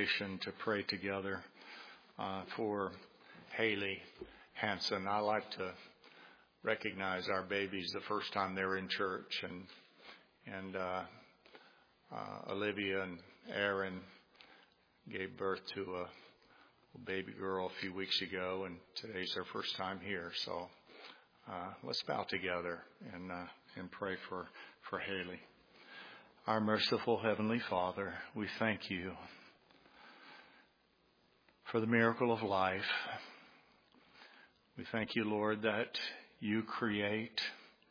congregation to pray together for Haley Hanson. I like to recognize our babies the first time they were in church, and Olivia and Aaron gave birth to a baby girl a few weeks ago, and today's their first time here. So let's bow together and pray for Haley. Our merciful Heavenly Father, we thank you for the miracle of life. We thank you, Lord, that you create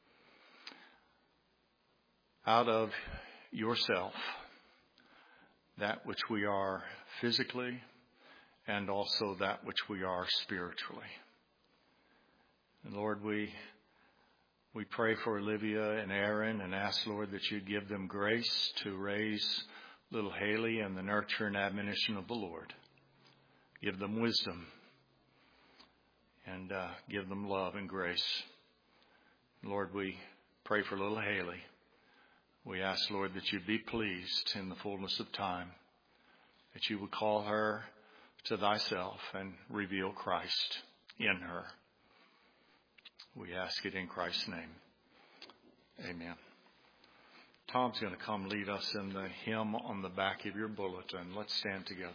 out of yourself that which we are physically and also that which we are spiritually. And Lord, we pray for Olivia and Aaron and ask, Lord, that you'd give them grace to raise little Haley in the nurture and admonition of the Lord. Give them wisdom and give them love and grace. Lord, we pray for little Haley. We ask, Lord, that you'd be pleased in the fullness of time, that you would call her to thyself and reveal Christ in her. We ask it in Christ's name. Amen. Tom's going to come lead us in the hymn on the back of your bulletin. Let's stand together.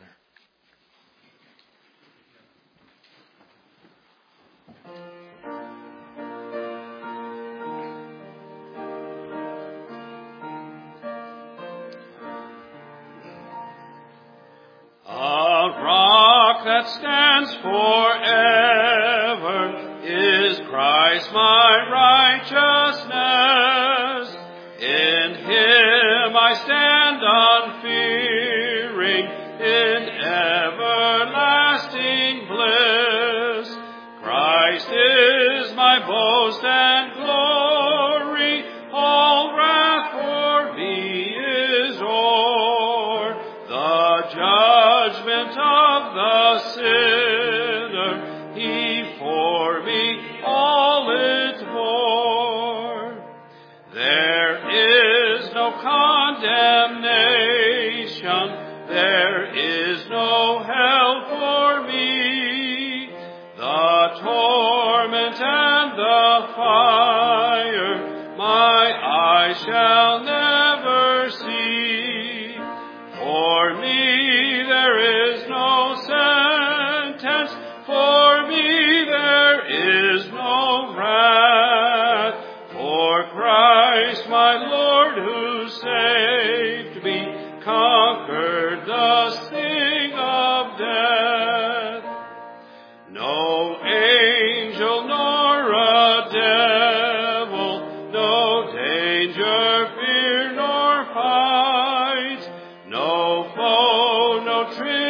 That stands forever is Christ my righteousness. In him I stand unfearing in everlasting bliss. Christ is my boast and glory, all wrath for me is o'er. The judgment of the sinner, he for me all it bore. There is no condemnation, there is no hell for me. The torment and the fire my eyes shall never see. For me there is no sentence, for me there is no wrath. For Christ my Lord who saved me conquered the sting of death. No angel nor a devil, no danger, fear nor fight, no foe, no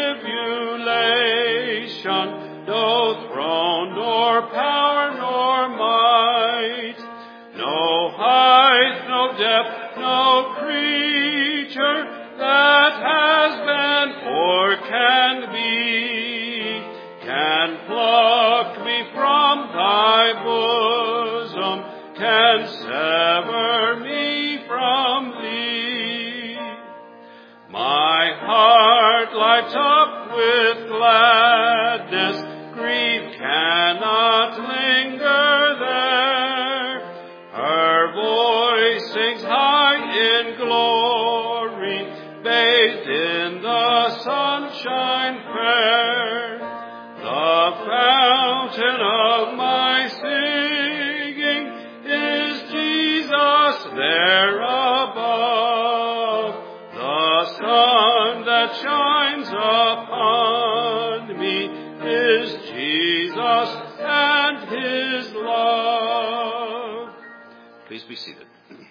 tribulation, no throne, nor power, nor might, no height, no depth, no creature that has been or can be, can pluck me from thy bosom, can sever me from thee. My heart lights up with gladness, grief cannot linger there. Her voice sings high in glory, bathed in the sunshine fair. The fountain of my singing is Jesus there above. The sun that shines upon me is Jesus and his love. Please be seated.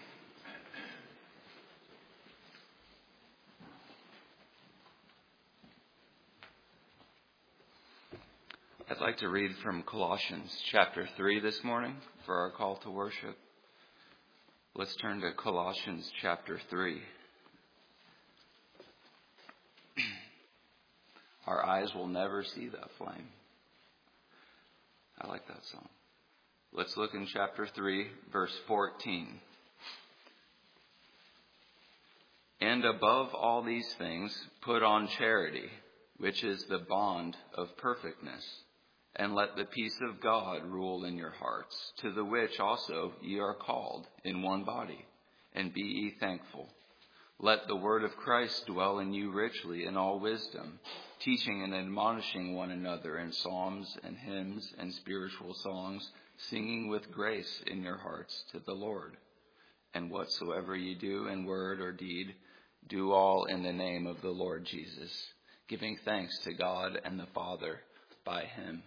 I'd like to read from Colossians chapter 3 this morning for our call to worship. Let's turn to Colossians chapter 3. Our eyes will never see that flame. I like that song. Let's look in chapter 3, verse 14. And above all these things, put on charity, which is the bond of perfectness. And let the peace of God rule in your hearts, to the which also ye are called in one body, and be ye thankful. Let the word of Christ dwell in you richly in all wisdom, teaching and admonishing one another in psalms and hymns and spiritual songs, singing with grace in your hearts to the Lord. And whatsoever ye do in word or deed, do all in the name of the Lord Jesus, giving thanks to God and the Father by him.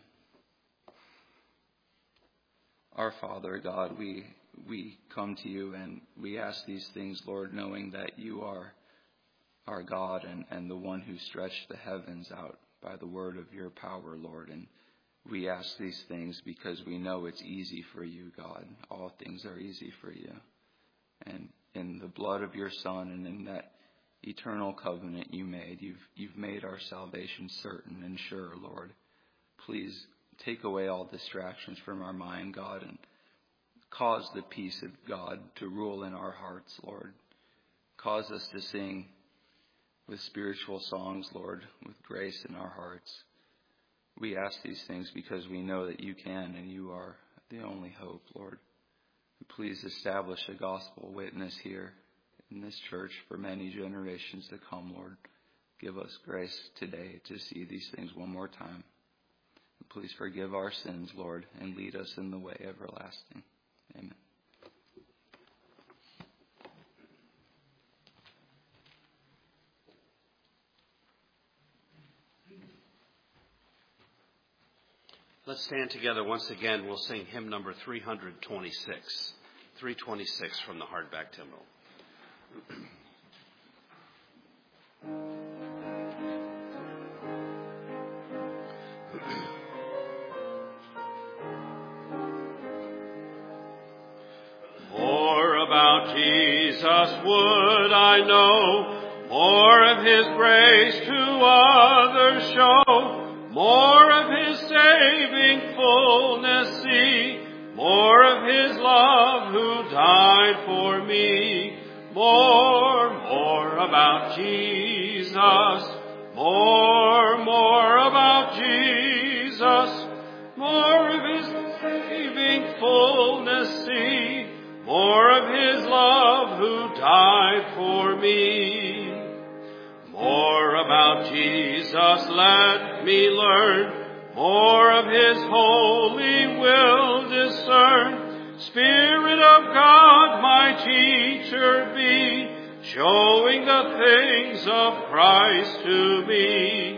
Our Father, God, we come to you and we ask these things, Lord, knowing that you are our God and the one who stretched the heavens out by the word of your power, Lord. And we ask these things because we know it's easy for you, God. All things are easy for you. And in the blood of your Son and in that eternal covenant you made, you've made our salvation certain and sure, Lord. Please take away all distractions from our mind, God, and cause the peace of God to rule in our hearts, Lord. Cause us to sing with spiritual songs, Lord, with grace in our hearts. We ask these things because we know that you can and you are the only hope, Lord. Please establish a gospel witness here in this church for many generations to come, Lord. Give us grace today to see these things one more time. Please forgive our sins, Lord, and lead us in the way everlasting. Amen. Let's stand together once again. We'll sing hymn number 326. 326 from the hardback hymnal. More about Jesus would I know, more of his grace to others show, more of his saving fullness see, more of his love who died for me. More about Jesus, more about Jesus, more of his saving fullness see, more of his love who died for me. More about Jesus let me learn, more of his holy will discern. Spirit of God, my teacher be, showing the things of Christ to me.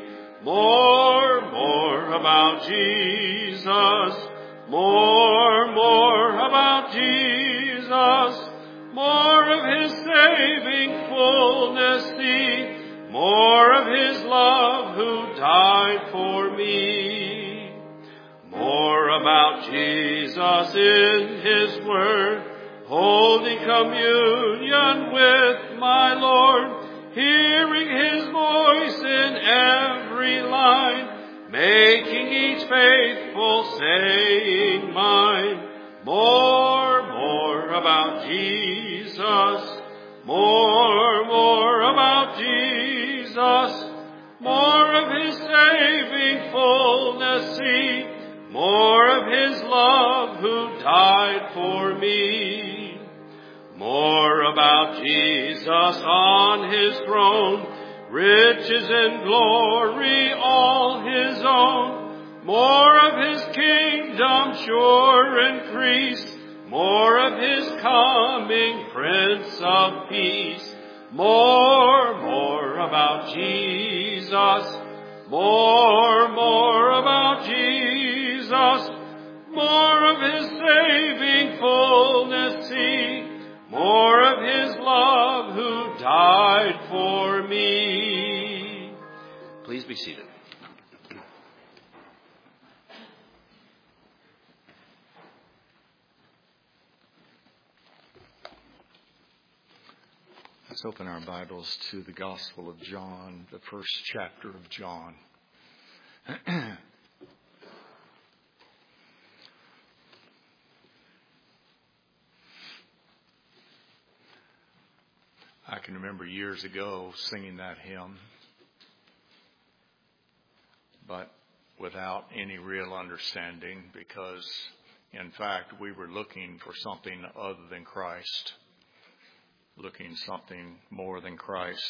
More about Jesus, more about Jesus, more of his saving fullness see, more of his love who died for me. More about Jesus in his word, holding communion with my Lord, hearing his voice in every line, making each faithful saying mine. More about Jesus, more about Jesus, more of his saving fullness see, more of his love who died for me. More about Jesus on his throne, riches and glory all his own, more of his kingdom sure increase, more of his coming Prince of Peace. More about Jesus, more about Jesus, more of his saving fullness see, more of his love who died for me. Please be seated. Let's open our Bibles to the Gospel of John, the first chapter of John. I can remember years ago singing that hymn. but without any real understanding, because, in fact, we were looking for something other than Christ, looking something more than Christ.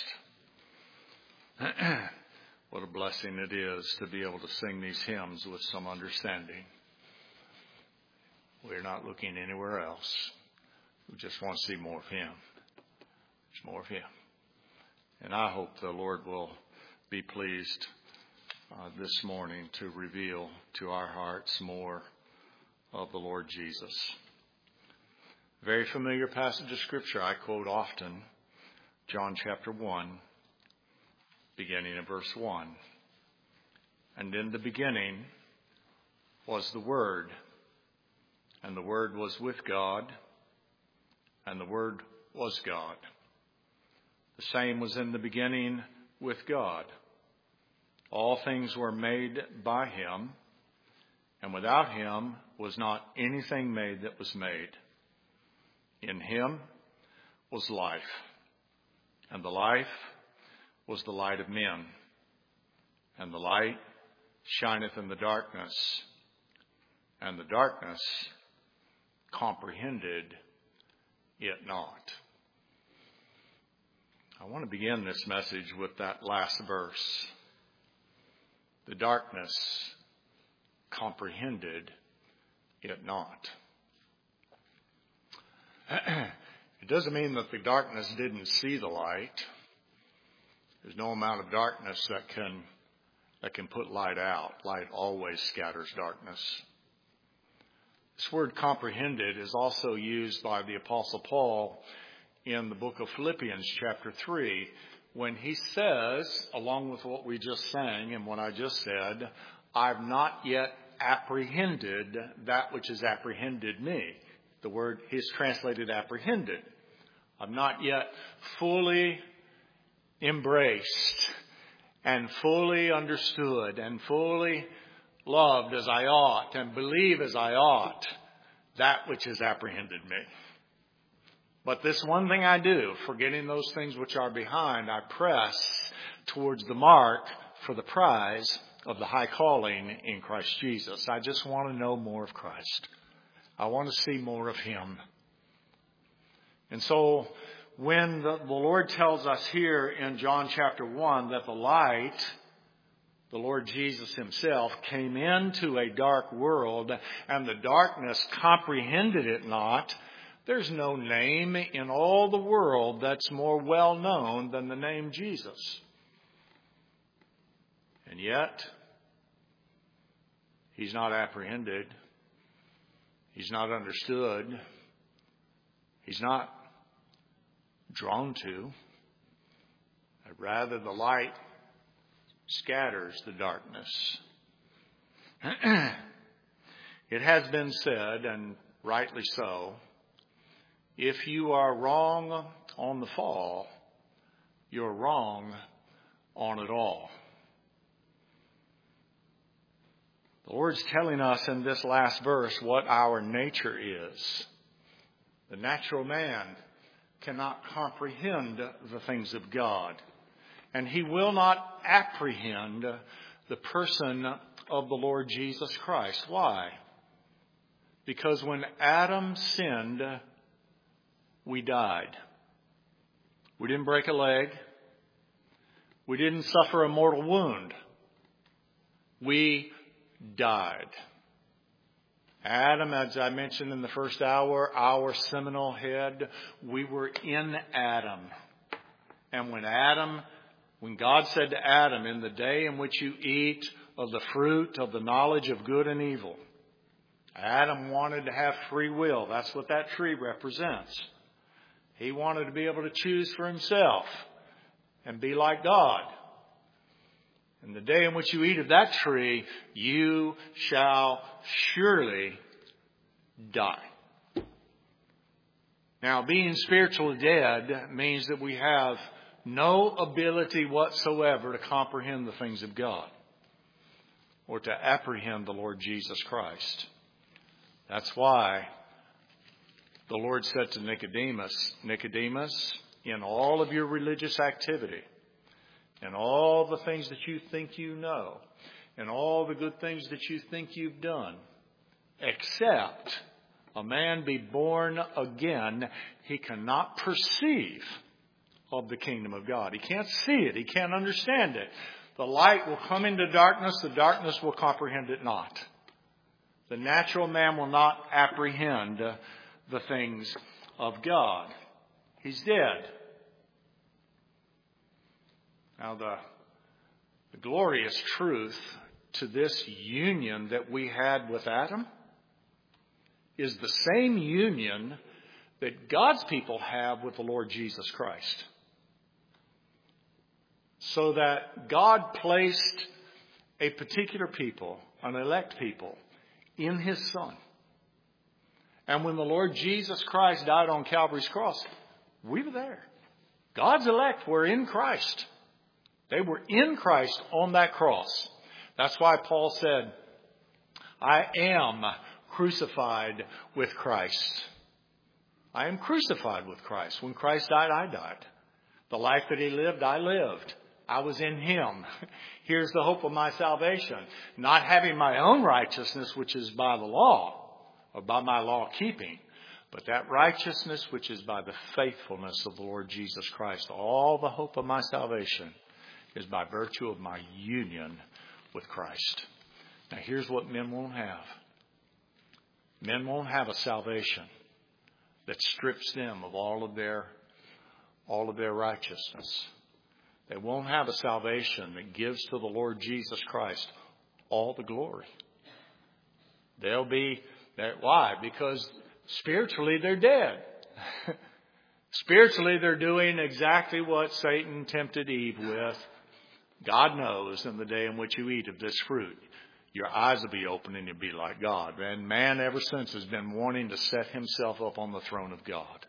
What a blessing it is to be able to sing these hymns with some understanding. We're not looking anywhere else. We just want to see more of Him. There's more of Him. And I hope the Lord will be pleased this morning to reveal to our hearts more of the Lord Jesus. Very familiar passage of Scripture I quote often, John chapter 1, beginning in verse 1. And in the beginning was the Word, and the Word was with God, and the Word was God. The same was in the beginning with God. All things were made by Him, and without Him was not anything made that was made. In Him was life, and the life was the light of men. And the light shineth in the darkness, and the darkness comprehended it not. I want to begin this message with that last verse. The darkness comprehended it not. It doesn't mean that the darkness didn't see the light. There's no amount of darkness that can put light out. Light always scatters darkness. This word comprehended is also used by the Apostle Paul in the book of Philippians chapter 3, when he says, along with what we just sang and what I just said, I've not yet apprehended that which has apprehended me. The word is translated apprehended. I've not yet fully embraced and fully understood and fully loved as I ought and believe as I ought that which has apprehended me. But this one thing I do, forgetting those things which are behind, I press towards the mark for the prize of the high calling in Christ Jesus. I just want to know more of Christ. I want to see more of Him. And so when the Lord tells us here in John chapter 1 that the light, the Lord Jesus Himself, came into a dark world and the darkness comprehended it not, there's no name in all the world that's more well known than the name Jesus. And yet, He's not apprehended. He's not understood. He's not drawn to. Rather, the light scatters the darkness. It has been said, and rightly so, if you are wrong on the fall, you're wrong on it all. The Lord's telling us in this last verse what our nature is. The natural man cannot comprehend the things of God, and he will not apprehend the person of the Lord Jesus Christ. Why? Because when Adam sinned, we died. We didn't break a leg. We didn't suffer a mortal wound. We died. Adam, as I mentioned in the first hour, our seminal head, we were in Adam. And when God said to Adam, in the day in which you eat of the fruit of the knowledge of good and evil, Adam wanted to have free will. That's what that tree represents. He wanted to be able to choose for himself and be like God. In the day in which you eat of that tree, you shall surely die. Now, being spiritually dead means that we have no ability whatsoever to comprehend the things of God or to apprehend the Lord Jesus Christ. That's why the Lord said to Nicodemus, Nicodemus, in all of your religious activity, and all the things that you think you know, and all the good things that you think you've done, except a man be born again, he cannot perceive of the kingdom of God. He can't see it. He can't understand it. The light will come into darkness. The darkness will comprehend it not. The natural man will not apprehend the things of God. He's dead. Now, the glorious truth to this union that we had with Adam is the same union that God's people have with the Lord Jesus Christ. So that God placed a particular people, an elect people, in His Son. And when the Lord Jesus Christ died on Calvary's cross, we were there. God's elect were in Christ. They were in Christ on that cross. That's why Paul said, I am crucified with Christ. I am crucified with Christ. When Christ died, I died. The life that He lived, I lived. I was in Him. Here's the hope of my salvation. Not having my own righteousness, which is by the law, or by my law keeping, but that righteousness which is by the faithfulness of the Lord Jesus Christ. All the hope of my salvation is by virtue of my union with Christ. Now here's what men won't have. Men won't have a salvation that strips them of all of their righteousness. They won't have a salvation that gives to the Lord Jesus Christ all the glory. They'll be that. Why? Because spiritually they're dead. Spiritually they're doing exactly what Satan tempted Eve with. God knows in the day in which you eat of this fruit, your eyes will be open and you'll be like God. And man ever since has been wanting to set himself up on the throne of God.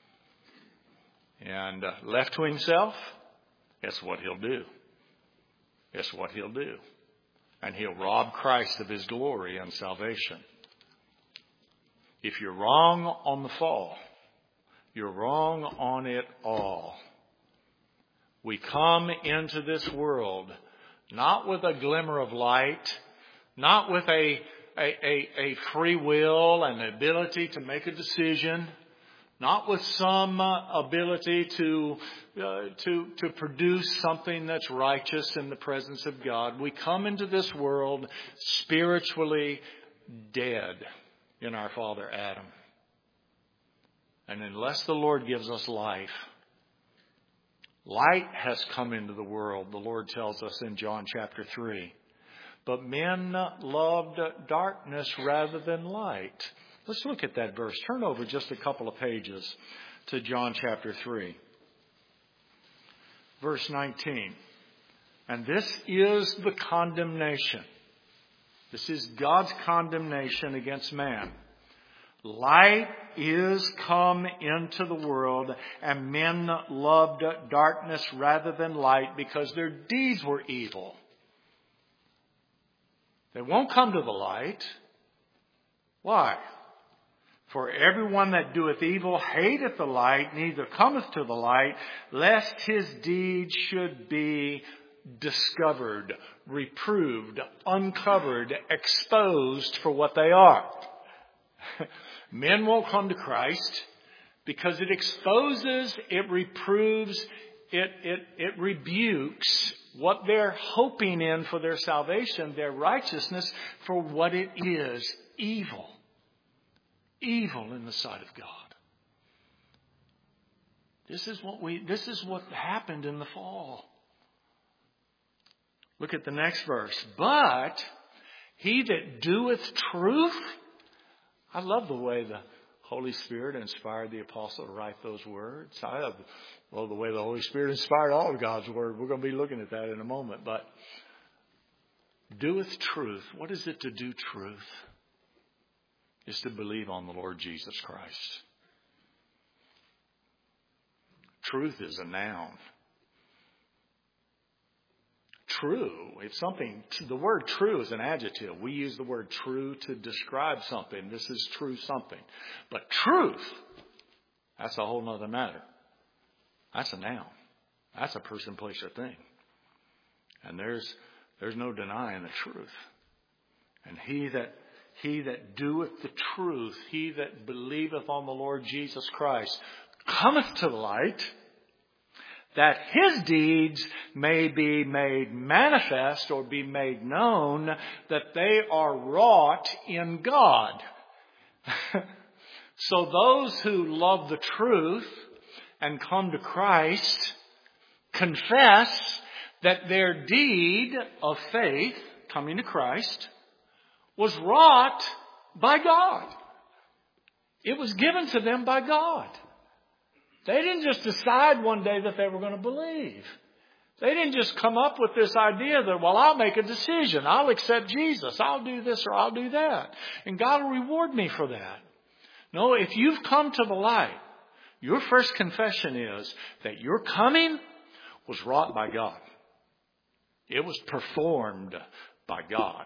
And left to himself, it's what he'll do. It's what he'll do. And he'll rob Christ of His glory and salvation. If you're wrong on the fall, you're wrong on it all. We come into this world not with a glimmer of light, not with a free will and the ability to make a decision, not with some ability to produce something that's righteous in the presence of God. We come into this world spiritually dead in our father Adam. And unless the Lord gives us life, light has come into the world, the Lord tells us in John chapter 3. But men loved darkness rather than light. Let's look at that verse. Turn over just a couple of pages to John chapter 3. Verse 19. And this is the condemnation. This is God's condemnation against man. Light is come into the world, and men loved darkness rather than light because their deeds were evil. They won't come to the light. Why? For everyone that doeth evil hateth the light, neither cometh to the light, lest his deeds should be discovered, reproved, uncovered, exposed for what they are. Men won't come to Christ because it exposes, it reproves, it rebukes what they're hoping in for their salvation, their righteousness, for what it is, evil. Evil in the sight of God. This is what happened in the fall. Look at the next verse. But he that doeth truth, I love the way the Holy Spirit inspired the apostle to write those words. I love the way the Holy Spirit inspired all of God's word. We're going to be looking at that in a moment. But doeth truth. What is it to do truth? Is to believe on the Lord Jesus Christ. Truth is a noun. True, it's something, the word true is an adjective. We use the word true to describe something. This is true something. But truth, that's a whole other matter. That's a noun. That's a person, place, or thing. And there's There's no denying the truth. And he that doeth the truth, he that believeth on the Lord Jesus Christ, cometh to the light, that his deeds may be made manifest or be made known, that they are wrought in God. So those who love the truth and come to Christ confess that their deed of faith, coming to Christ, was wrought by God. It was given to them by God. They didn't just decide one day that they were going to believe. They didn't just come up with this idea that, well, I'll make a decision. I'll accept Jesus. I'll do this or I'll do that. And God will reward me for that. No, if you've come to the light, your first confession is that your coming was wrought by God. It was performed by God.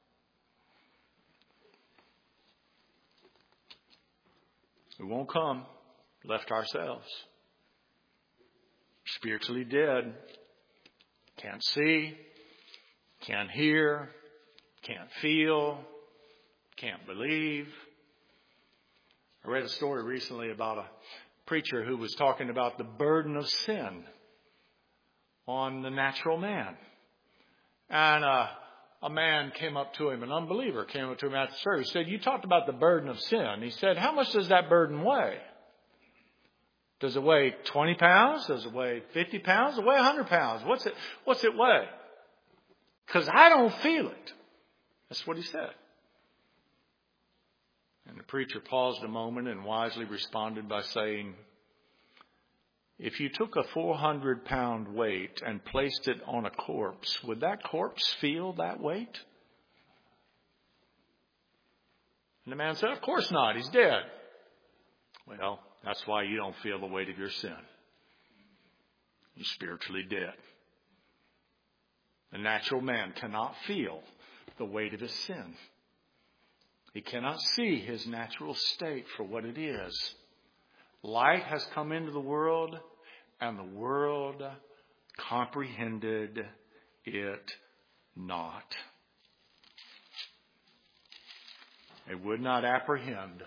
We won't come left ourselves. Spiritually dead. Can't see. Can't hear. Can't feel. Can't believe. I read a story recently about a preacher who was talking about the burden of sin on the natural man. And a man came up to him, an unbeliever came up to him after the service. He said, you talked about the burden of sin. He said, how much does that burden weigh? Does it weigh 20 pounds? Does it weigh 50 pounds? Does it weigh 100 pounds? What's it weigh? Because I don't feel it. That's what he said. And the preacher paused a moment and wisely responded by saying, if you took a 400-pound weight and placed it on a corpse, would that corpse feel that weight? And the man said, of course not. He's dead. Well, that's why you don't feel the weight of your sin. You're spiritually dead. The natural man cannot feel the weight of his sin. He cannot see his natural state for what it is. Light has come into the world, and the world comprehended it not. They would not apprehend.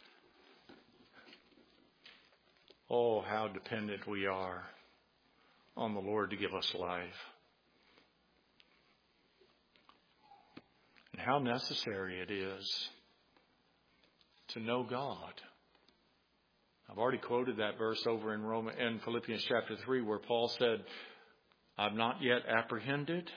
Oh, how dependent we are on the Lord to give us life. And how necessary it is to know God. I've already quoted that verse over in Philippians chapter 3 where Paul said, I've not yet apprehended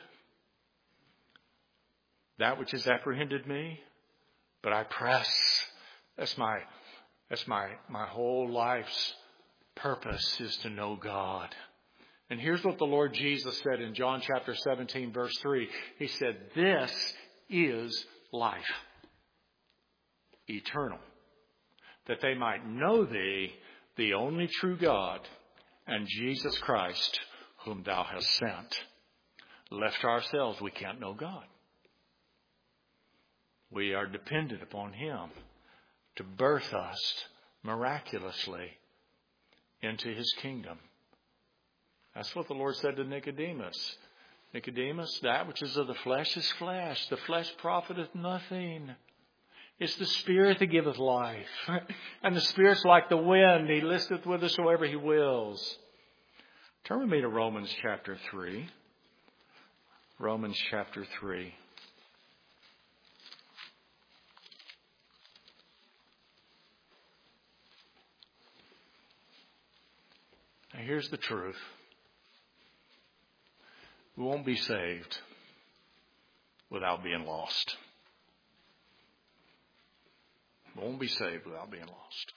that which has apprehended me, but I press. That's my whole life's purpose is to know God. And here's what the Lord Jesus said in John chapter 17 verse 3. He said, this is life, eternal, that they might know thee, the only true God, and Jesus Christ, whom thou hast sent. Left to ourselves, we can't know God. We are dependent upon Him to birth us miraculously into His kingdom. That's what the Lord said to Nicodemus. Nicodemus, that which is of the flesh is flesh. The flesh profiteth nothing. It's the Spirit that giveth life. And the Spirit's like the wind. He listeth whithersoever He wills. Turn with me to Romans chapter 3. Romans chapter 3. Now here's the truth. We won't be saved without being lost. We won't be saved without being lost.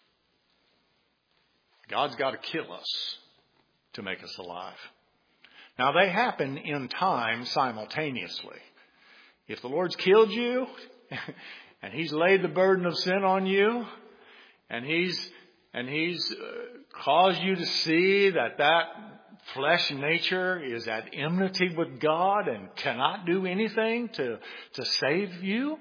God's got to kill us to make us alive. Now they happen in time simultaneously. If the Lord's killed you and He's laid the burden of sin on you and He's caused you to see that flesh nature is at enmity with God and cannot do anything to save you,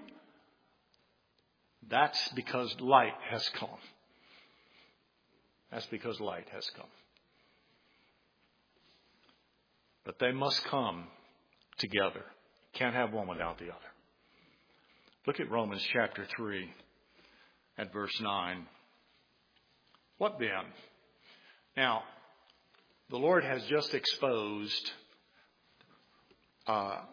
that's because light has come. That's because light has come. But they must come together. Can't have one without the other. Look at Romans chapter 3 at verse 9. What then? Now, the Lord has just exposed the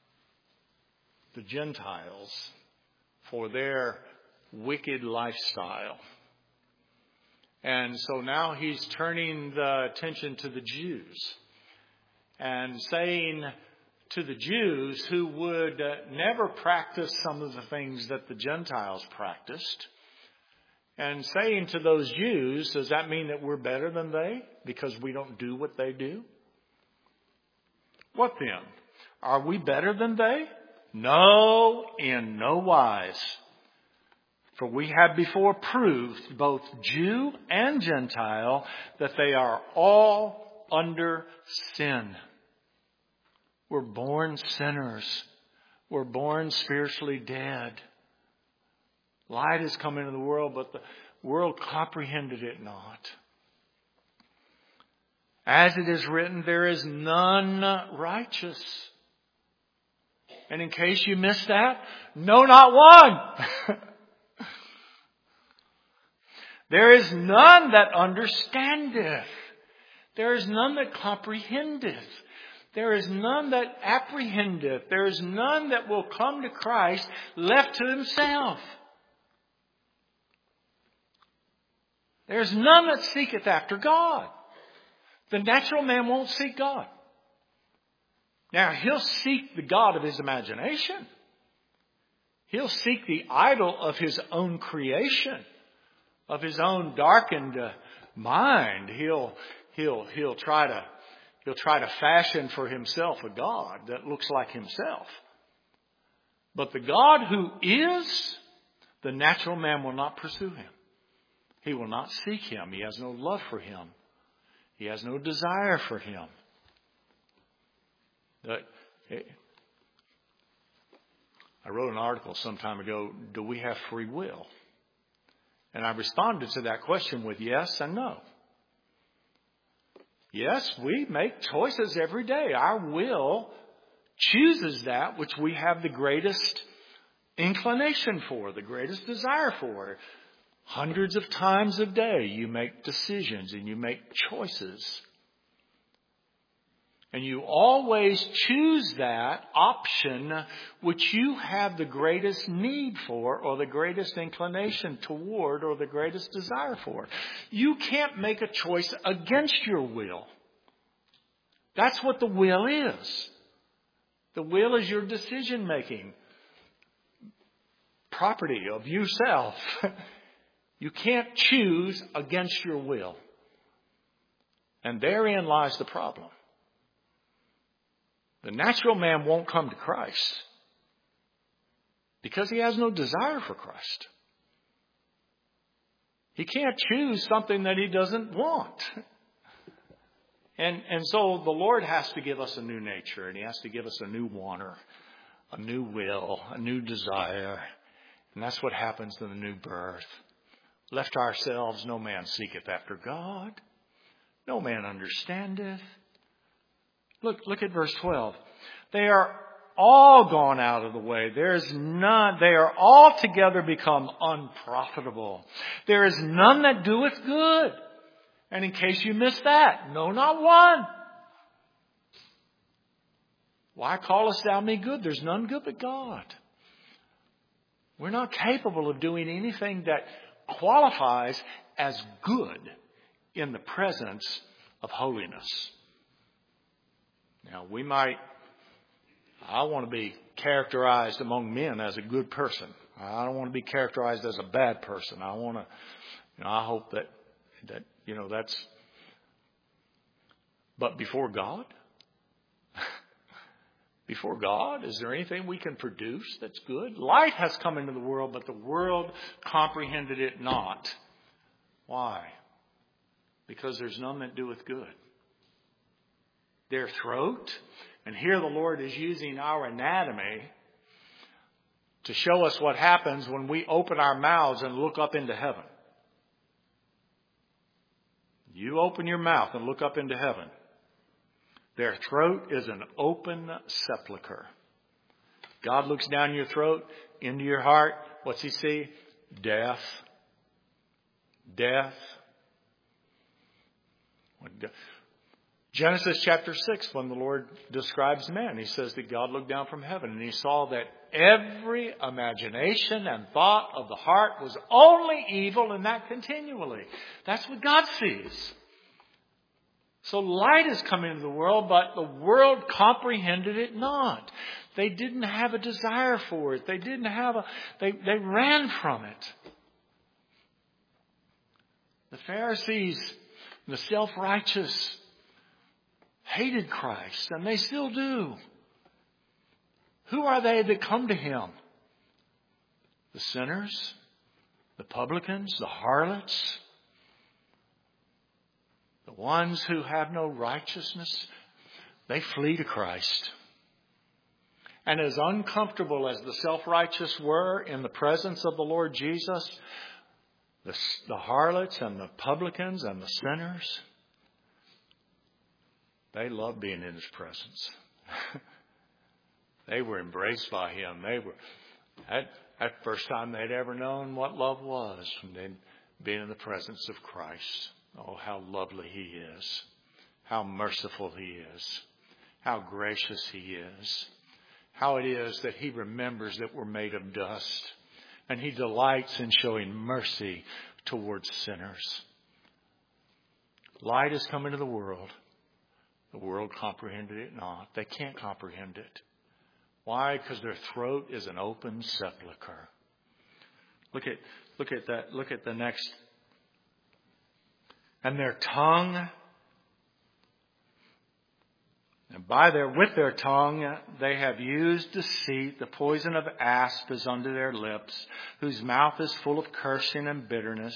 Gentiles for their wicked lifestyle. And so now he's turning the attention to the Jews and saying to the Jews who would never practice some of the things that the Gentiles practiced, and saying to those Jews, does that mean that we're better than they because we don't do what they do? What then? Are we better than they? No, in no wise. For we have before proved, both Jew and Gentile, that they are all under sin. We're born sinners. We're born spiritually dead. Light has come into the world, but the world comprehended it not. As it is written, there is none righteous. And in case you missed that, no, not one. There is none that understandeth. There is none that comprehendeth. There is none that apprehendeth. There is none that will come to Christ left to himself. There is none that seeketh after God. The natural man won't seek God. Now, he'll seek the God of his imagination. He'll seek the idol of his own creation, of his own darkened mind. He'll try to fashion for himself a God that looks like himself. But the God who is, the natural man will not pursue him. He will not seek him. He has no love for him. He has no desire for him. I wrote an article some time ago, do we have free will? And I responded to that question with yes and no. Yes, we make choices every day. Our will chooses that which we have the greatest inclination for, the greatest desire for. Hundreds of times a day you make decisions and you make choices. And you always choose that option which you have the greatest need for or the greatest inclination toward or the greatest desire for. You can't make a choice against your will. That's what the will is. The will is your decision making property of yourself. You can't choose against your will. And therein lies the problem. The natural man won't come to Christ because he has no desire for Christ. He can't choose something that he doesn't want. And so the Lord has to give us a new nature, and he has to give us a new wanter, a new will, a new desire. And that's what happens in the new birth. Left to ourselves, no man seeketh after God. No man understandeth. Look at verse 12. They are all gone out of the way. There is none. They are altogether become unprofitable. There is none that doeth good. And in case you missed that, no, not one. Why callest thou me good? There's none good but God. We're not capable of doing anything that qualifies as good in the presence of holiness. Now, I want to be characterized among men as a good person. I don't want to be characterized as a bad person. I want to, I hope that that's, but before God, is there anything we can produce that's good? Light has come into the world, but the world comprehended it not. Why? Because there's none that doeth good. Their throat, and here the Lord is using our anatomy to show us what happens when we open our mouths and look up into heaven. You open your mouth and look up into heaven. Their throat is an open sepulcher. God looks down your throat, into your heart. What's He see? Death. Death. Genesis chapter 6, when the Lord describes man, He says that God looked down from heaven and He saw that every imagination and thought of the heart was only evil, and that continually. That's what God sees. So light has come into the world, but the world comprehended it not. They didn't have a desire for it. They ran from it. The Pharisees, the self-righteous, hated Christ, and they still do. Who are they that come to Him? The sinners, the publicans, the harlots, the ones who have no righteousness. They flee to Christ. And as uncomfortable as the self-righteous were in the presence of the Lord Jesus, the harlots and the publicans and the sinners, they loved being in His presence. They were embraced by Him. They were that first time they'd ever known what love was, when they'd been in the presence of Christ. Oh, how lovely He is. How merciful He is. How gracious He is. How it is that He remembers that we're made of dust. And He delights in showing mercy towards sinners. Light has come into the world. The world comprehended it not. They can't comprehend it. Why? Because their throat is an open sepulcher. Look at that. Look at the next. And their tongue, and with their tongue they have used deceit. The poison of asp is under their lips, whose mouth is full of cursing and bitterness.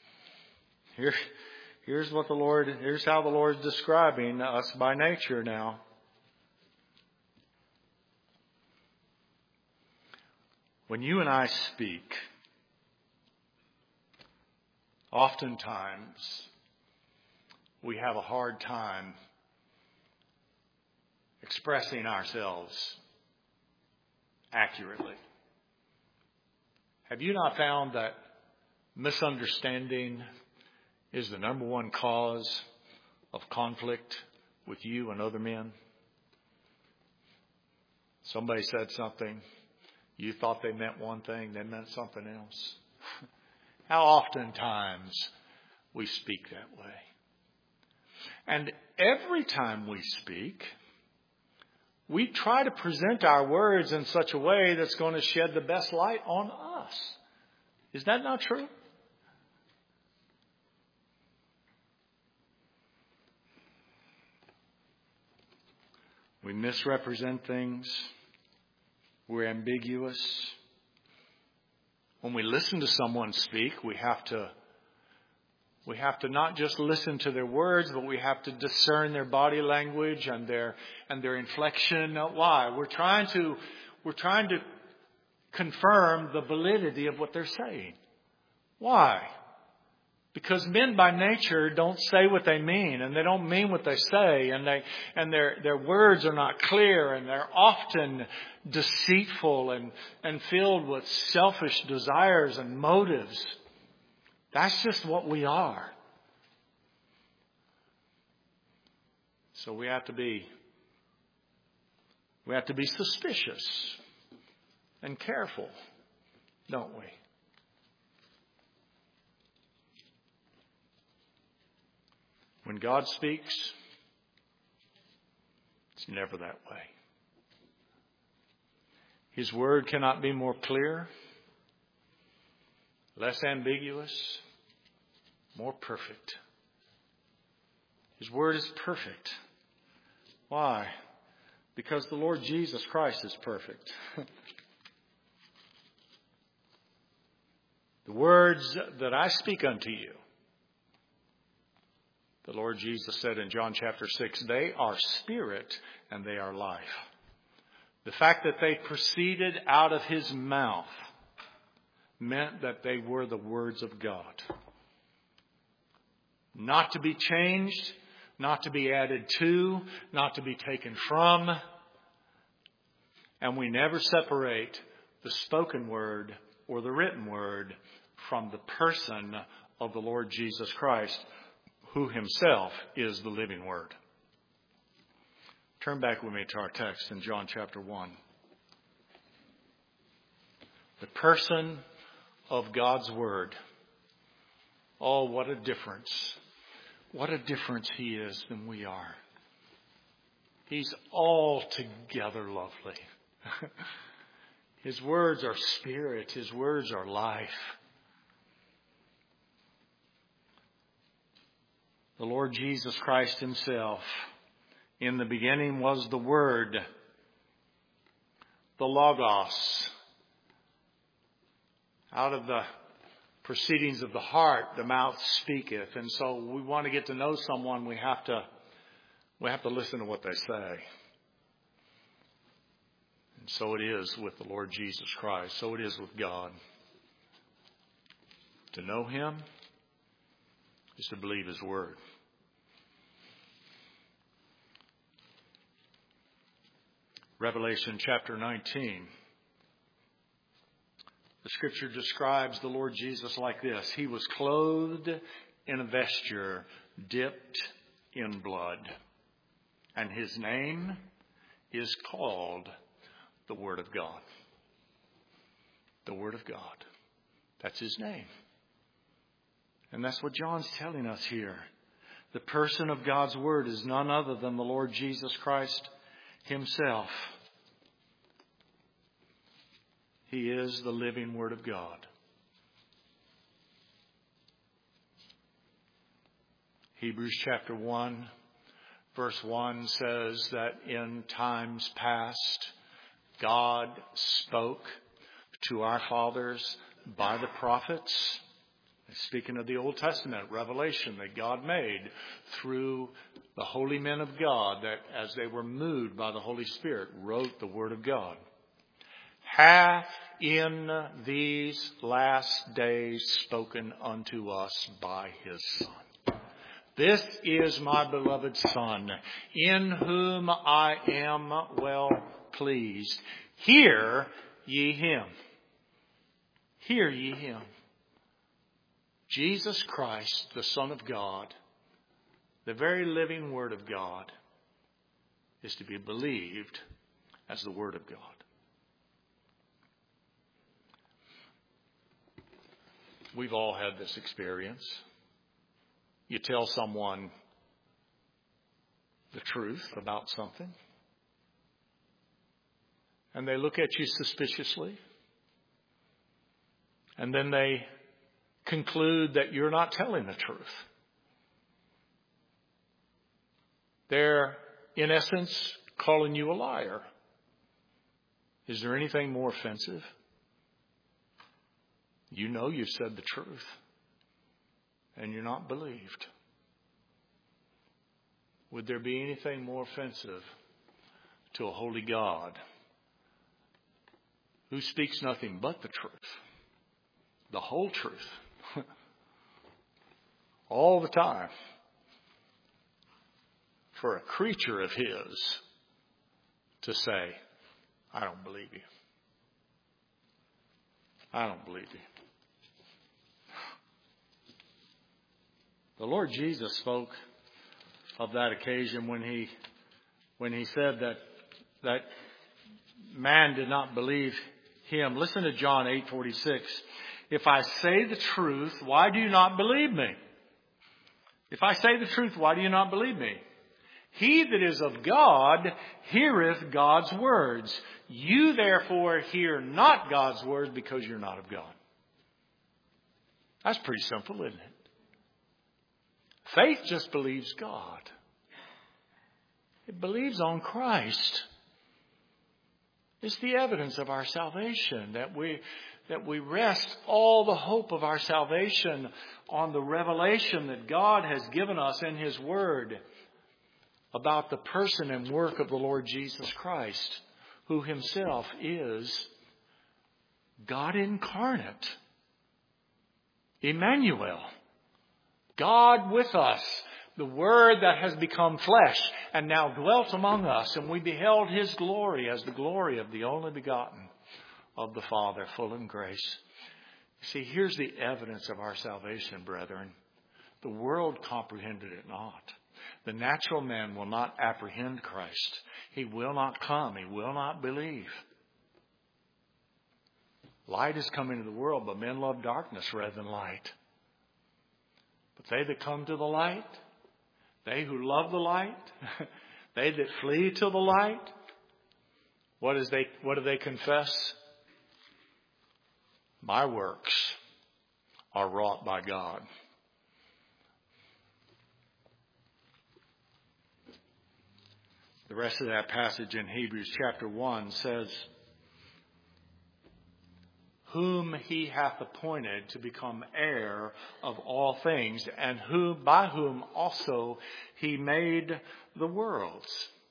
Here's how the Lord's describing us by nature now. When you and I speak, oftentimes we have a hard time expressing ourselves accurately. Have you not found that misunderstanding is the number one cause of conflict with you and other men? Somebody said something. You thought they meant one thing. They meant something else. How oftentimes we speak that way. And every time we speak, we try to present our words in such a way that's going to shed the best light on us. Is that not true? We misrepresent things. We're ambiguous. When we listen to someone speak, we have to not just listen to their words, but we have to discern their body language and their inflection. Why? We're trying to confirm the validity of what they're saying. Why? Because men by nature don't say what they mean, and they don't mean what they say, and their words are not clear, and they're often deceitful and filled with selfish desires and motives. That's just what we are. So we have to be suspicious and careful, don't we? When God speaks, it's never that way. His word cannot be more clear, less ambiguous, more perfect. His word is perfect. Why? Because the Lord Jesus Christ is perfect. The words that I speak unto you, the Lord Jesus said in John chapter 6, they are spirit and they are life. The fact that they proceeded out of His mouth meant that they were the words of God. Not to be changed, not to be added to, not to be taken from. And we never separate the spoken word or the written word from the person of the Lord Jesus Christ, who himself is the living word. Turn back with me to our text in John chapter 1. The person of God's word. Oh, what a difference. What a difference he is than we are. He's altogether lovely. His words are spirit. His words are life. The Lord Jesus Christ himself, in the beginning was the Word, the Logos. Out of the proceedings of the heart, the mouth speaketh. And so we want to get to know someone, we have to listen to what they say. And so it is with the Lord Jesus Christ. So it is with God. To know him is to believe his word. Revelation chapter 19. The scripture describes the Lord Jesus like this. He was clothed in a vesture dipped in blood. And his name is called the Word of God. The Word of God. That's his name. And that's what John's telling us here. The person of God's Word is none other than the Lord Jesus Christ himself. He is the living Word of God. Hebrews chapter 1, verse 1 says that in times past, God spoke to our fathers by the prophets. Speaking of the Old Testament, revelation that God made through the holy men of God, that as they were moved by the Holy Spirit, wrote the Word of God. Hath in these last days spoken unto us by his Son. This is my beloved Son, in whom I am well pleased. Hear ye him. Hear ye him. Jesus Christ, the Son of God, the very living Word of God, is to be believed as the Word of God. We've all had this experience. You tell someone the truth about something, and they look at you suspiciously, and then they conclude that you're not telling the truth. They're, in essence, calling you a liar. Is there anything more offensive? You know you said the truth, and you're not believed. Would there be anything more offensive to a holy God who speaks nothing but the truth, the whole truth, all the time, for a creature of his to say, I don't believe you. I don't believe you. The Lord Jesus spoke of that occasion when he said that man did not believe him. Listen to John 8:46. If I say the truth, why do you not believe me? If I say the truth, why do you not believe me? He that is of God heareth God's words. You therefore hear not God's words because you're not of God. That's pretty simple, isn't it? Faith just believes God. It believes on Christ. It's the evidence of our salvation, that we rest all the hope of our salvation on the revelation that God has given us in his Word about the person and work of the Lord Jesus Christ, who himself is God incarnate, Emmanuel, God with us, The Word that has become flesh and now dwelt among us, and we beheld His glory as the glory of the only begotten of the Father, full in grace. See, here's the evidence of our salvation, brethren. The world comprehended it not. The natural man will not apprehend Christ. He will not come. He will not believe. Light is come into the world, but men love darkness rather than light. But they that come to the light, they who love the light, they that flee to the light, what do they confess? My works are wrought by God. The rest of that passage in Hebrews chapter 1 says, whom He hath appointed to become heir of all things, and by whom also He made the worlds.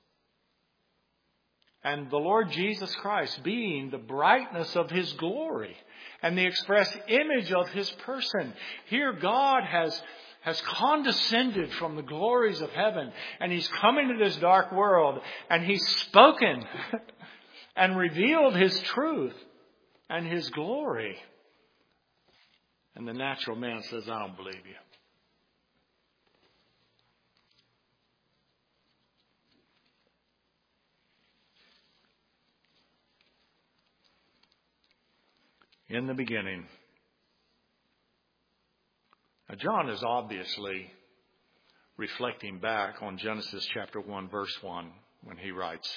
And the Lord Jesus Christ, being the brightness of His glory and the express image of His person. Here God has condescended from the glories of heaven, and He's come into this dark world, and He's spoken and revealed His truth and His glory. And the natural man says, I don't believe you. In the beginning. Now, John is obviously reflecting back on Genesis chapter 1, verse 1, when he writes,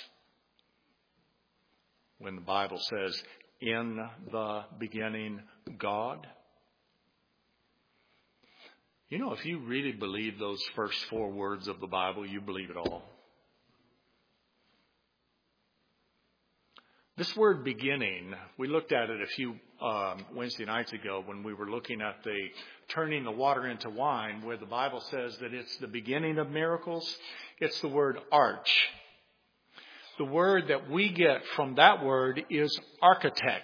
when the Bible says, in the beginning, God. You know, if you really believe those first 4 words of the Bible, you believe it all. This word beginning, we looked at it a few Wednesday nights ago when we were looking at the turning the water into wine, where the Bible says that it's the beginning of miracles. It's the word arch. The word that we get from that word is architect.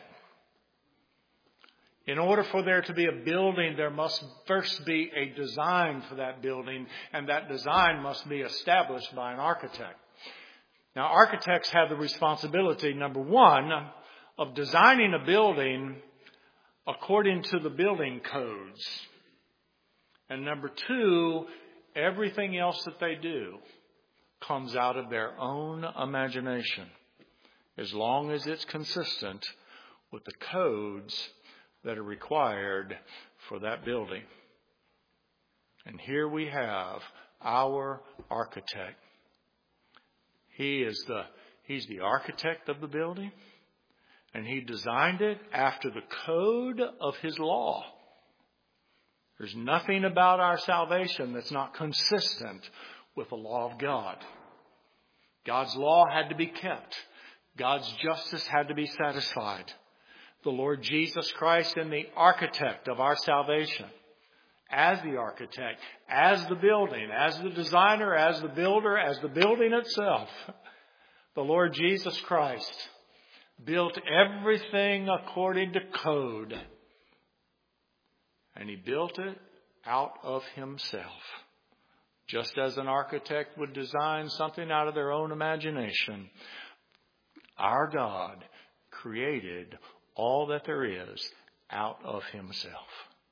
In order for there to be a building, there must first be a design for that building, and that design must be established by an architect. Now, architects have the responsibility, number one, of designing a building according to the building codes. And number two, everything else that they do comes out of their own imagination, as long as it's consistent with the codes that are required for that building. And here we have our architect. He's the architect of the building, and he designed it after the code of his law. There's nothing about our salvation that's not consistent with the law of God. God's law had to be kept. God's justice had to be satisfied. The Lord Jesus Christ and the architect of our salvation, as the architect, as the building, as the designer, as the builder, as the building itself, the Lord Jesus Christ built everything according to code. And He built it out of Himself. Just as an architect would design something out of their own imagination, our God created all that there is out of Himself.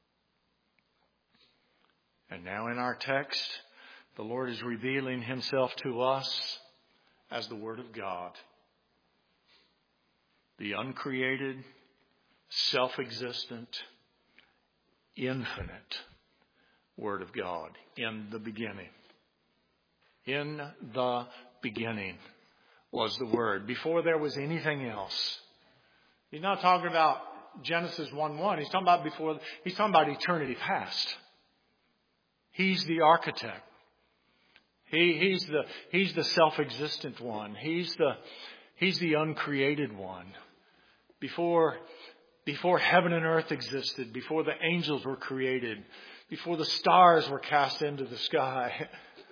And now in our text, the Lord is revealing Himself to us as the Word of God. The uncreated, self-existent, infinite Word of God in the beginning. In the beginning was the Word. Before there was anything else. He's not talking about Genesis 1:1. He's talking about eternity past. He's the architect. He's the self-existent one. He's the uncreated one. Before heaven and earth existed, before the angels were created, before the stars were cast into the sky,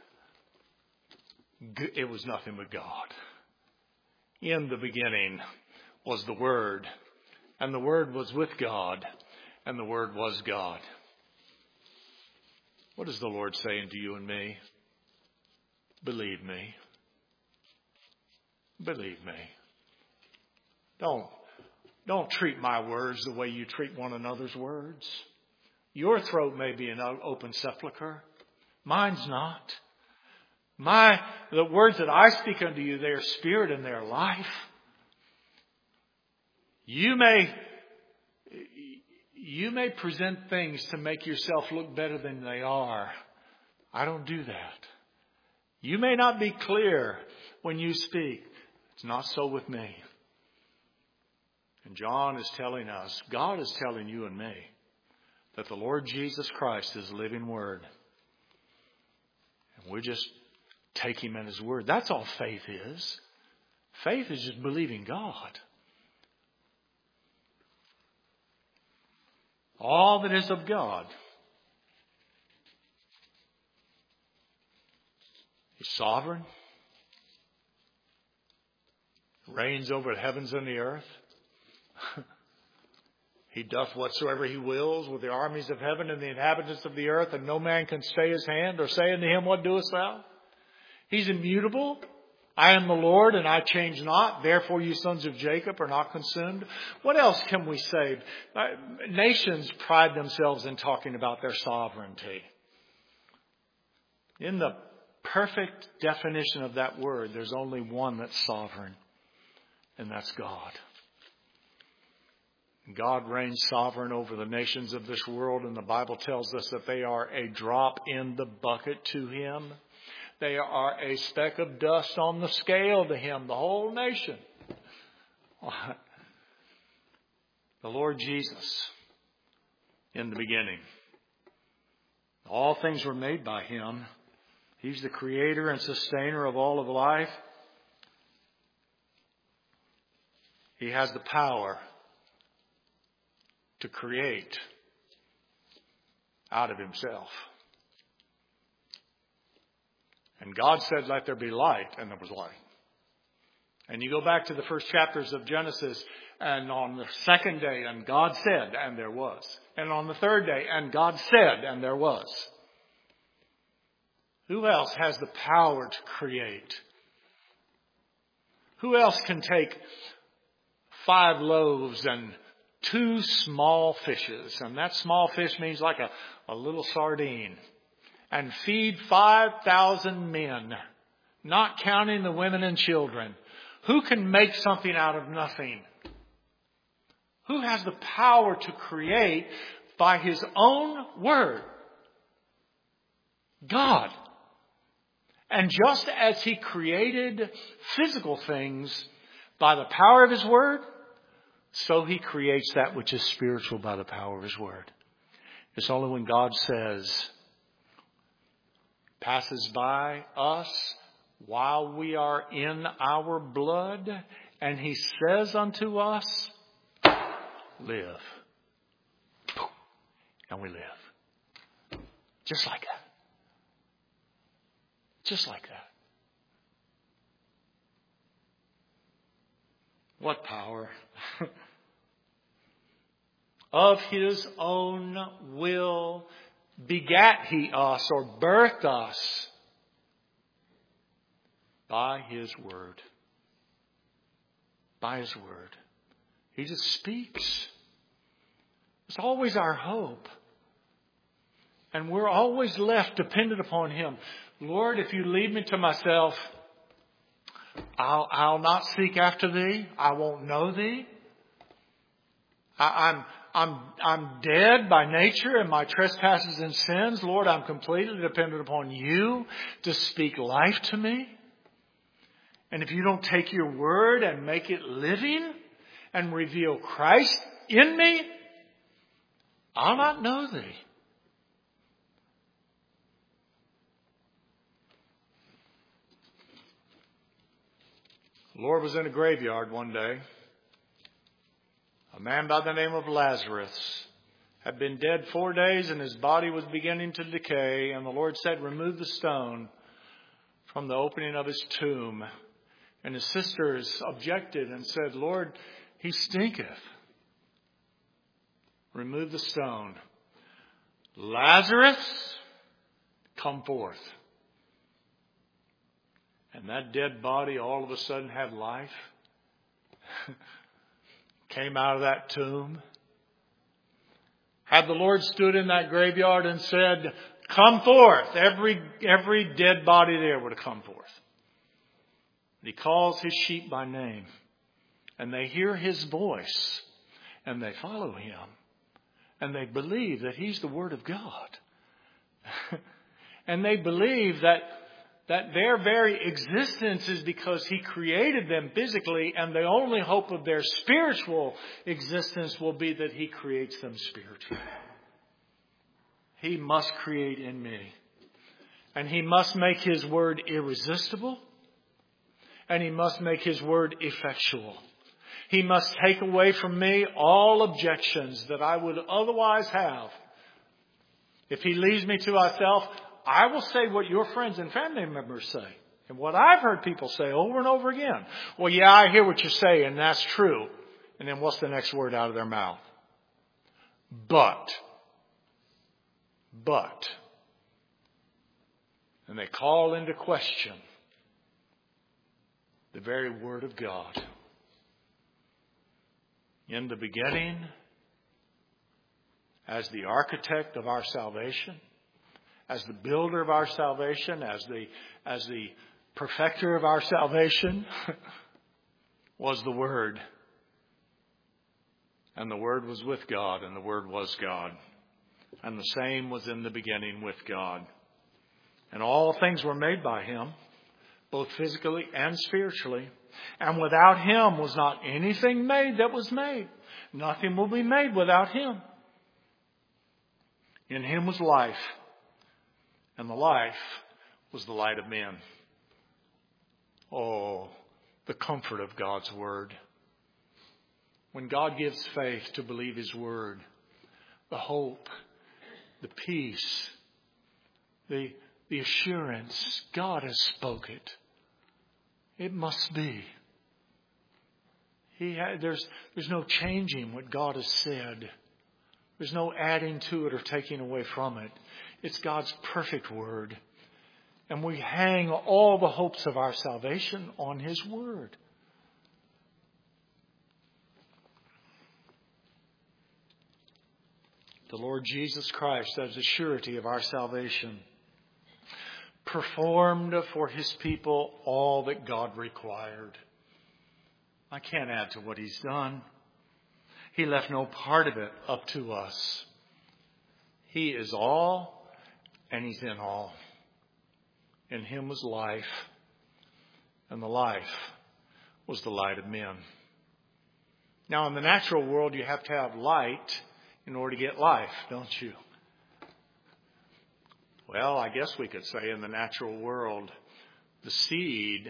it was nothing but God. In the beginning was the Word, and the Word was with God, and the Word was God. What is the Lord saying to you and me? believe me. Believe me. Don't treat my words the way you treat one another's words. Your throat may be an open sepulcher. Mine's not. The words that I speak unto you, they are spirit and they are life. You may present things to make yourself look better than they are. I don't do that. You may not be clear when you speak. It's not so with me. And John is telling us, God is telling you and me, that the Lord Jesus Christ is the living Word. And we just take Him at His word. That's all faith is. Faith is just believing God. All that is of God. He's sovereign. Reigns over the heavens and the earth. He doth whatsoever He wills with the armies of heaven and the inhabitants of the earth, and no man can stay His hand or say unto Him, what doest thou? He's immutable. I am the Lord and I change not. Therefore you sons of Jacob are not consumed. What else can we say? Nations pride themselves in talking about their sovereignty. In the perfect definition of that word, there's only one that's sovereign, and that's God. God reigns sovereign over the nations of this world, and the Bible tells us that they are a drop in the bucket to Him. They are a speck of dust on the scale to Him, the whole nation. The Lord Jesus, in the beginning, all things were made by Him. He's the creator and sustainer of all of life. He has the power to create out of Himself. And God said, let there be light, and there was light. And you go back to the first chapters of Genesis, and on the second day, and God said, and there was. And on the third day, and God said, and there was. Who else has the power to create? Who else can take 5 loaves and 2 small fishes, and that small fish means like a little sardine, and feed 5,000 men, not counting the women and children? Who can make something out of nothing? Who has the power to create by His own word? God. And just as He created physical things by the power of His word, so He creates that which is spiritual by the power of His word. It's only when God passes by us while we are in our blood, and He says unto us, live. And we live. Just like that. Just like that. What power? Of His own will begat He us, or birthed us, by His word. By His word. He just speaks. It's always our hope. And we're always left dependent upon Him. Lord, if you lead me to myself, I'll not seek after Thee. I won't know Thee. I'm dead by nature in my trespasses and sins. Lord, I'm completely dependent upon You to speak life to me. And if You don't take Your word and make it living and reveal Christ in me, I'll not know Thee. The Lord was in a graveyard one day. A man by the name of Lazarus had been dead 4 days, and his body was beginning to decay. And the Lord said, remove the stone from the opening of his tomb. And his sisters objected and said, Lord, he stinketh. Remove the stone. Lazarus, come forth. And that dead body all of a sudden had life. Came out of that tomb. Had the Lord stood in that graveyard and said, come forth, every dead body there would have come forth. He calls his sheep by name. And they hear his voice. And they follow him. And they believe that he's the Word of God. And they believe that their very existence is because he created them physically, and the only hope of their spiritual existence will be that he creates them spiritually. He must create in me. And he must make his word irresistible. And he must make his word effectual. He must take away from me all objections that I would otherwise have. If he leaves me to myself, I will say what your friends and family members say. And what I've heard people say over and over again. Well, yeah, I hear what you say, and that's true. And then what's the next word out of their mouth? But. And they call into question the very Word of God. In the beginning, as the architect of our salvation, as the builder of our salvation, as the perfecter of our salvation, was the Word. And the Word was with God, and the Word was God. And the same was in the beginning with God. And all things were made by him, both physically and spiritually. And without him was not anything made that was made. Nothing will be made without him. In him was life. And the life was the light of men. Oh, the comfort of God's Word. When God gives faith to believe his Word, the hope, the peace, the assurance, God has spoke it. It must be. There's no changing what God has said. There's no adding to it or taking away from it. It's God's perfect Word. And we hang all the hopes of our salvation on his Word. The Lord Jesus Christ, as the surety of our salvation, performed for his people all that God required. I can't add to what he's done. He left no part of it up to us. He is all, and he's in all. In him was life, and the life was the light of men. Now, in the natural world, you have to have light in order to get life, don't you? Well, I guess we could say in the natural world, the seed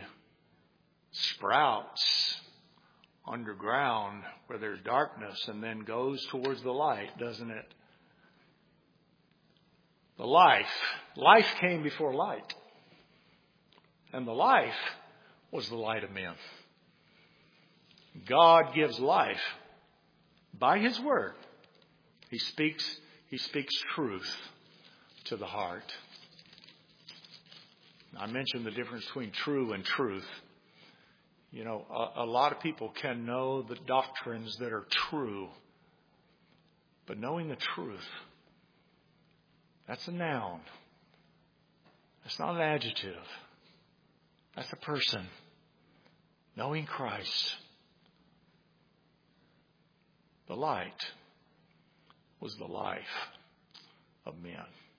sprouts underground where there's darkness and then goes towards the light, doesn't it? The life came before light. And the life was the light of men. God gives life by his Word. He speaks truth to the heart. I mentioned the difference between true and truth. You know, a lot of people can know the doctrines that are true. But knowing the truth, that's a noun. That's not an adjective. That's a person. Knowing Christ. The light was the life of men.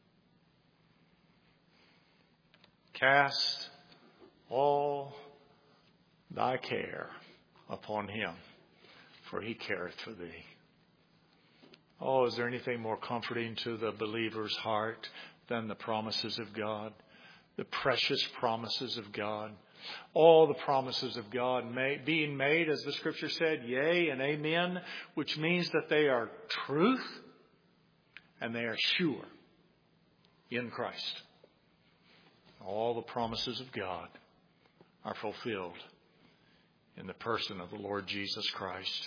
Cast all thy care upon him, for he careth for thee. Oh, is there anything more comforting to the believer's heart than the promises of God? The precious promises of God. All the promises of God being made, as the Scripture said, yea and amen, which means that they are truth and they are sure in Christ. All the promises of God are fulfilled in the person of the Lord Jesus Christ.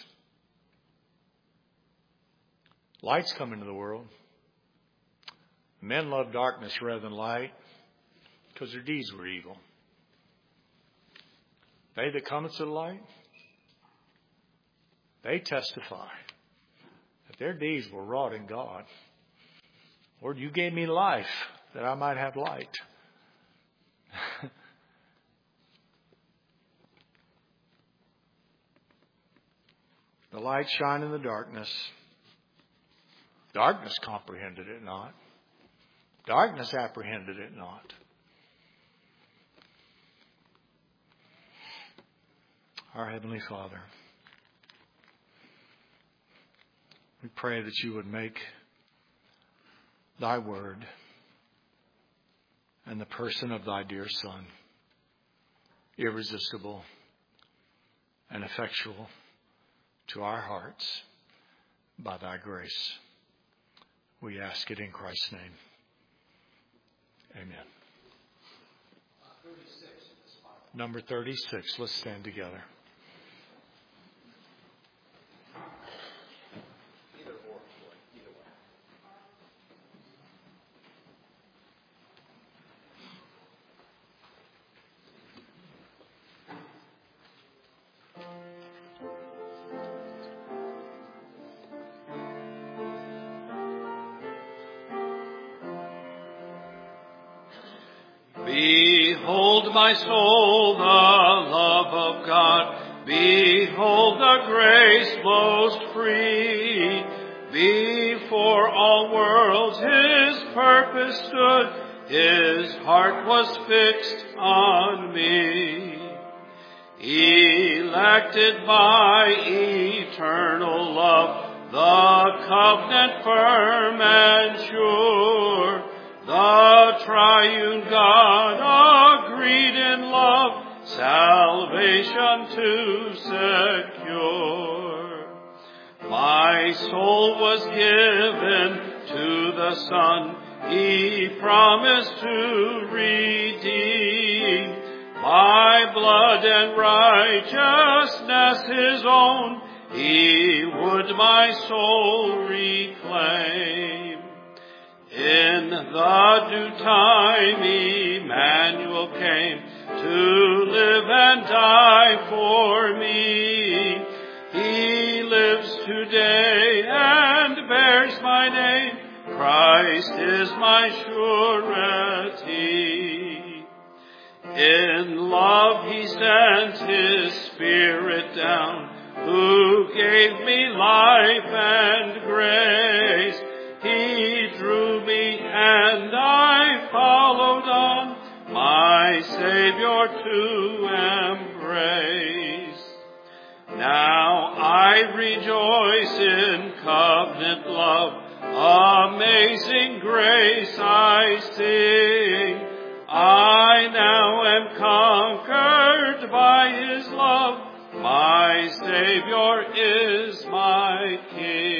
Light's come into the world. Men love darkness rather than light because their deeds were evil. They that come to the light, they testify that their deeds were wrought in God. Lord, you gave me life that I might have light. The light shine in the darkness. Darkness comprehended it not. Darkness apprehended it not. Our Heavenly Father, we pray that you would make thy word and the person of thy dear Son irresistible and effectual to our hearts by thy grace. We ask it in Christ's name. Amen. Number 36. Let's stand together. Behold, my soul, the love of God. Behold, the grace most free. Before all worlds his purpose stood. His heart was fixed on me. Elected by eternal love, the covenant firm and sure. The triune God agreed in love, salvation to secure. My soul was given to the Son, he promised to redeem. By blood and righteousness his own, he would my soul reclaim. In the due time Emmanuel came to live and die for me. He lives today and bears my name. Christ is my surety. In love he sent his Spirit down, who gave me life and grace. He drew me and I followed on, my Savior to embrace. Now I rejoice in covenant love, amazing grace I sing. I now am conquered by his love, my Savior is my King.